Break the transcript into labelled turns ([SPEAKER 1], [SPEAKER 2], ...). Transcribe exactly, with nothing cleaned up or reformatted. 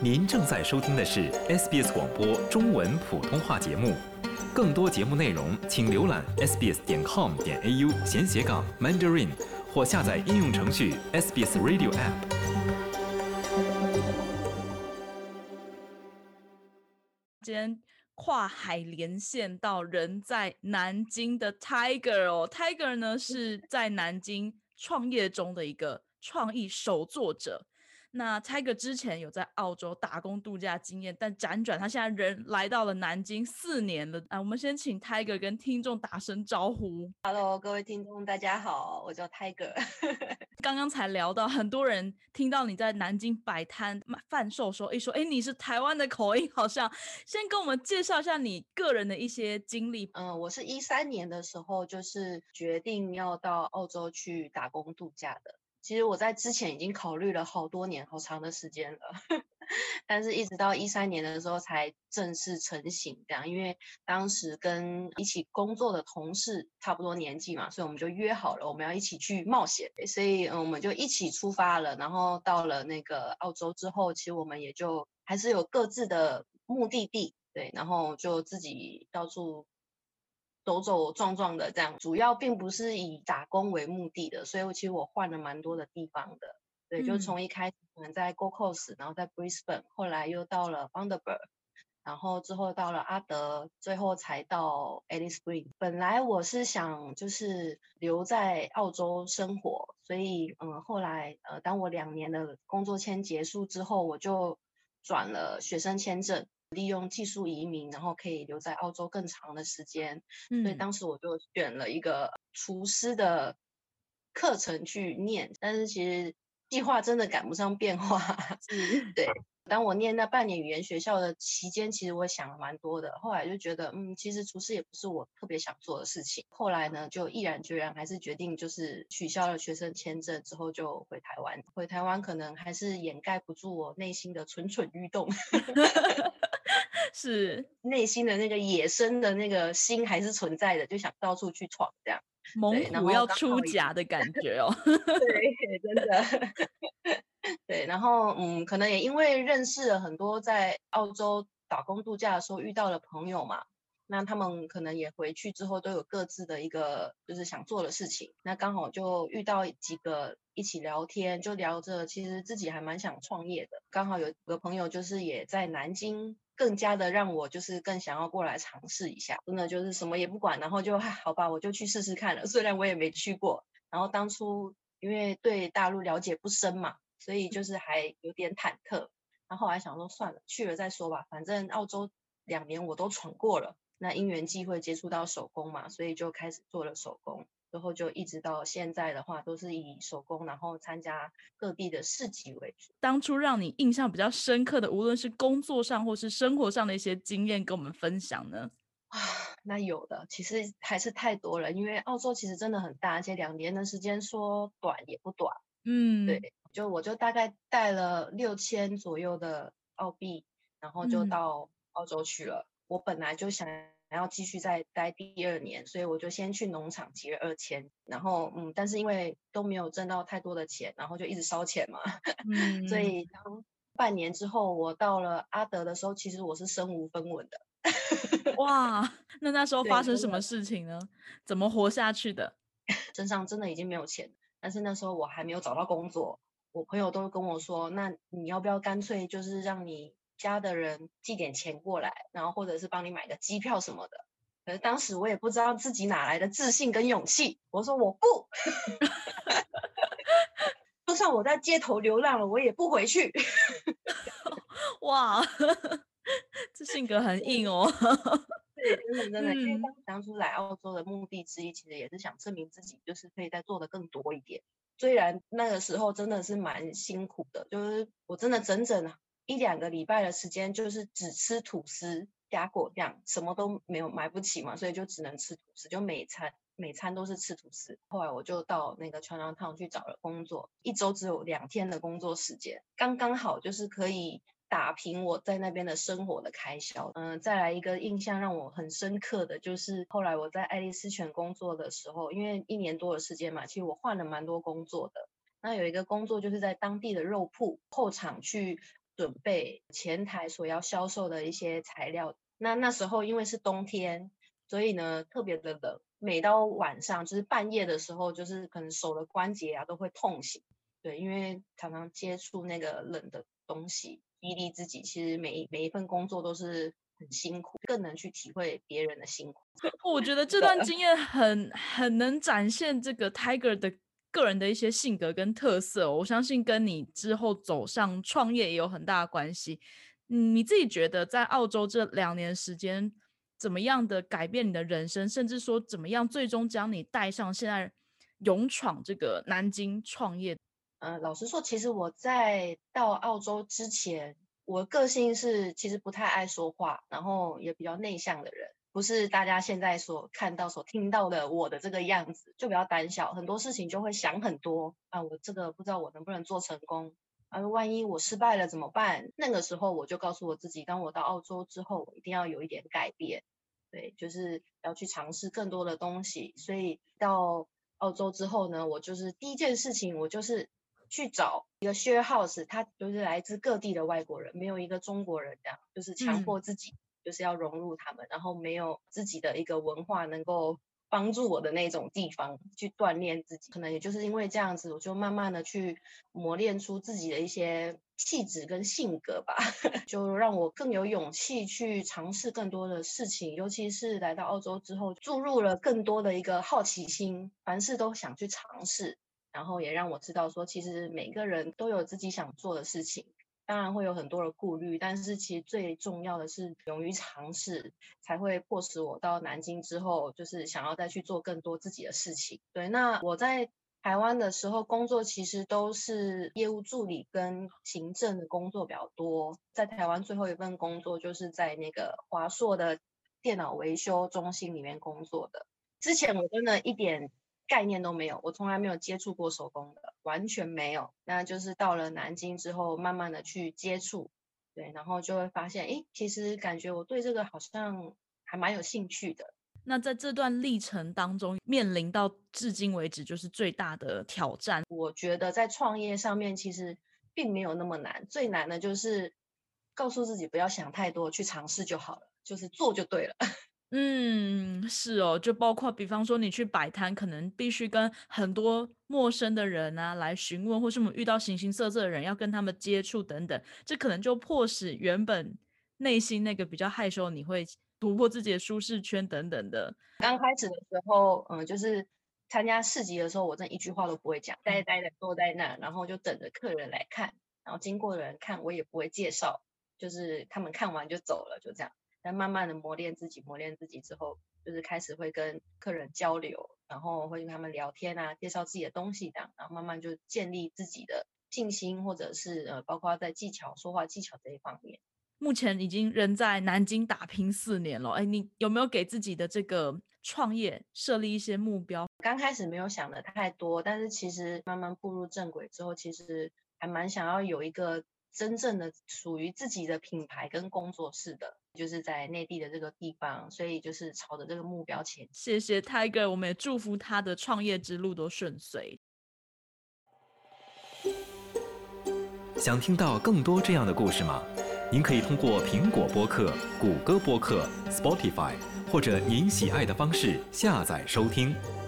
[SPEAKER 1] 您正在收听的是 S B S 广播中文普通话节目，更多节目内容请浏览 s b s 点 com 点 a u 闲斜杠 Mandarin 或下载应用程序 S B S Radio App。
[SPEAKER 2] 今天跨海连线到人在南京的 Tiger 哦 ，Tiger 呢是在南京创业中的一个创意手作者。那 Tiger 之前有在澳洲打工度假经验，但辗转他现在人来到了南京四年了啊。我们先请 Tiger 跟听众打声招呼。
[SPEAKER 3] Hello， 各位听众，大家好，我叫 Tiger。
[SPEAKER 2] 刚刚才聊到，很多人听到你在南京摆摊贩售说，哎说，哎你是台湾的口音，好像先跟我们介绍一下你个人的一些经历。
[SPEAKER 3] 嗯，我是一三年的时候，就是决定要到澳洲去打工度假的。其实我在之前已经考虑了好多年、好长的时间了，但是一直到一三年的时候才正式成型。这样，因为当时跟一起工作的同事差不多年纪嘛，所以我们就约好了，我们要一起去冒险。所以，嗯，我们就一起出发了。然后到了那个澳洲之后，其实我们也就还是有各自的目的地，对，然后就自己到处走走撞撞的这样，主要并不是以打工为目的的，所以其实我换了蛮多的地方的，对，就从一开始可能在 Gold Coast， 然后在 Brisbane， 后来又到了 Bundaberg， 然后之后到了阿德，最后才到 Alice Springs。本来我是想就是留在澳洲生活，所以嗯，后来呃，当我两年的工作签结束之后，我就转了学生签证。利用技术移民，然后可以留在澳洲更长的时间，嗯，所以当时我就选了一个厨师的课程去念，但是其实计划真的赶不上变化。对，当我念那半年语言学校的期间，其实我想了蛮多的，后来就觉得嗯，其实厨师也不是我特别想做的事情。后来呢，就毅然决然还是决定就是取消了学生签证之后就回台湾。回台湾可能还是掩盖不住我内心的蠢蠢欲动。
[SPEAKER 2] 是
[SPEAKER 3] 内心的那个野生的那个心还是存在的，就想到处去闯这样。
[SPEAKER 2] 猛虎要出甲的感觉哦。
[SPEAKER 3] 对，真的。对，然后嗯，可能也因为认识了很多在澳洲打工度假的时候遇到的朋友嘛，那他们可能也回去之后都有各自的一个就是想做的事情，那刚好就遇到几个一起聊天，就聊着其实自己还蛮想创业的，刚好有个朋友就是也在南京，更加的让我就是更想要过来尝试一下，真的就是什么也不管，然后就好吧，我就去试试看了，虽然我也没去过，然后当初因为对大陆了解不深嘛，所以就是还有点忐忑，然后后来想说算了，去了再说吧，反正澳洲两年我都闯过了，那因缘际会接触到手工嘛，所以就开始做了手工，之后就一直到现在的话都是以手工然后参加各地的市集为主。
[SPEAKER 2] 当初让你印象比较深刻的无论是工作上或是生活上的一些经验跟我们分享呢？
[SPEAKER 3] 啊，那有的其实还是太多了，因为澳洲其实真的很大，而且两年的时间说短也不短。
[SPEAKER 2] 嗯，
[SPEAKER 3] 对，就我就大概带了六千左右的澳币，然后就到澳洲去了。嗯，我本来就想要继续再待第二年，所以我就先去农场集了二千，然后嗯，但是因为都没有挣到太多的钱，然后就一直烧钱嘛，嗯，所以当半年之后我到了阿德的时候，其实我是身无分文的。
[SPEAKER 2] 哇，那那时候发生什么事情呢？怎么活下去的？
[SPEAKER 3] 身上真的已经没有钱，但是那时候我还没有找到工作，我朋友都跟我说，那你要不要干脆就是让你家的人寄点钱过来，然后或者是帮你买个机票什么的。可是当时我也不知道自己哪来的自信跟勇气，我说我不就算我在街头流浪了，我也不回去。
[SPEAKER 2] 哇，这性格很硬哦。
[SPEAKER 3] 对，真的真的，因为当当初来澳洲的目的之一，其实也是想证明自己，就是可以再做的更多一点。虽然那个时候真的是蛮辛苦的，就是我真的整整一两个礼拜的时间，就是只吃吐司加果酱，什么都没有，买不起嘛，所以就只能吃吐司，就每餐每餐都是吃吐司。后来我就到那个 Chinatown 去找了工作，一周只有两天的工作时间，刚刚好就是可以打平我在那边的生活的开销。嗯、呃，再来一个印象让我很深刻的就是后来我在爱丽丝泉工作的时候，因为一年多的时间嘛，其实我换了蛮多工作的。那有一个工作就是在当地的肉铺后场去准备前台所要销售的一些材料。那那时候因为是冬天，所以呢特别的冷，每到晚上就是半夜的时候，就是可能手的关节啊都会痛醒。对，因为常常接触那个冷的东西，激励自己，其实每一每一份工作都是很辛苦，更能去体会别人的辛苦。
[SPEAKER 2] 我觉得这段经验很很能展现这个 Tiger 的个人的一些性格跟特色哦，我相信跟你之后走上创业也有很大的关系。嗯，你自己觉得在澳洲这两年时间，怎么样的改变你的人生，甚至说怎么样最终将你带上现在勇闯这个南京创业？
[SPEAKER 3] 呃，老实说，其实我在到澳洲之前，我个性是其实不太爱说话，然后也比较内向的人，不是大家现在所看到、所听到的我的这个样子，就比较胆小，很多事情就会想很多啊，我这个不知道我能不能做成功啊，万一我失败了怎么办？那个时候我就告诉我自己，当我到澳洲之后，我一定要有一点改变，对，就是要去尝试更多的东西。所以到澳洲之后呢，我就是第一件事情，我就是去找一个 share house， 它就是来自各地的外国人，没有一个中国人这样，就是强迫自己、嗯、就是要融入他们，然后没有自己的一个文化能够帮助我的那种地方去锻炼自己。可能也就是因为这样子，我就慢慢的去磨练出自己的一些气质跟性格吧就让我更有勇气去尝试更多的事情，尤其是来到澳洲之后，注入了更多的一个好奇心，凡事都想去尝试，然后也让我知道说，其实每个人都有自己想做的事情，当然会有很多的顾虑，但是其实最重要的是勇于尝试，才会迫使我到南京之后，就是想要再去做更多自己的事情。对，那我在台湾的时候工作其实都是业务助理跟行政的工作比较多，在台湾最后一份工作就是在那个华硕的电脑维修中心里面工作的。之前我真的一点概念都没有，我从来没有接触过手工的，完全没有。那就是到了南京之后，慢慢的去接触，对，然后就会发现，诶，其实感觉我对这个好像还蛮有兴趣的。
[SPEAKER 2] 那在这段历程当中，面临到至今为止就是最大的挑战。
[SPEAKER 3] 我觉得在创业上面其实并没有那么难，最难的就是告诉自己不要想太多，去尝试就好了，就是做就对了。
[SPEAKER 2] 嗯，是哦，就包括比方说你去摆摊，可能必须跟很多陌生的人啊来询问，或是我们遇到形形色色的人要跟他们接触等等，这可能就迫使原本内心那个比较害羞，你会突破自己的舒适圈等等的。
[SPEAKER 3] 刚开始的时候，嗯，就是参加市集的时候，我真的一句话都不会讲，呆呆的坐在那，然后就等着客人来看，然后经过的人看我也不会介绍，就是他们看完就走了，就这样。但慢慢的磨练自己，磨练自己之后，就是开始会跟客人交流，然后会跟他们聊天啊，介绍自己的东西这样，然后慢慢就建立自己的信心，或者是呃，包括在技巧、说话技巧这一方面。
[SPEAKER 2] 目前已经人在南京打拼四年了，哎，你有没有给自己的这个创业设立一些目标？
[SPEAKER 3] 刚开始没有想的太多，但是其实慢慢步入正轨之后，其实还蛮想要有一个真正的属于自己的品牌跟工作室的，就是在内地的这个地方，所以就是朝着这个目标前进。
[SPEAKER 2] 谢谢 Tiger， 我们也祝福他的创业之路都顺遂。
[SPEAKER 1] 想听到更多这样的故事吗？您可以通过苹果播客、谷歌播客、Spotify 或者您喜爱的方式下载收听。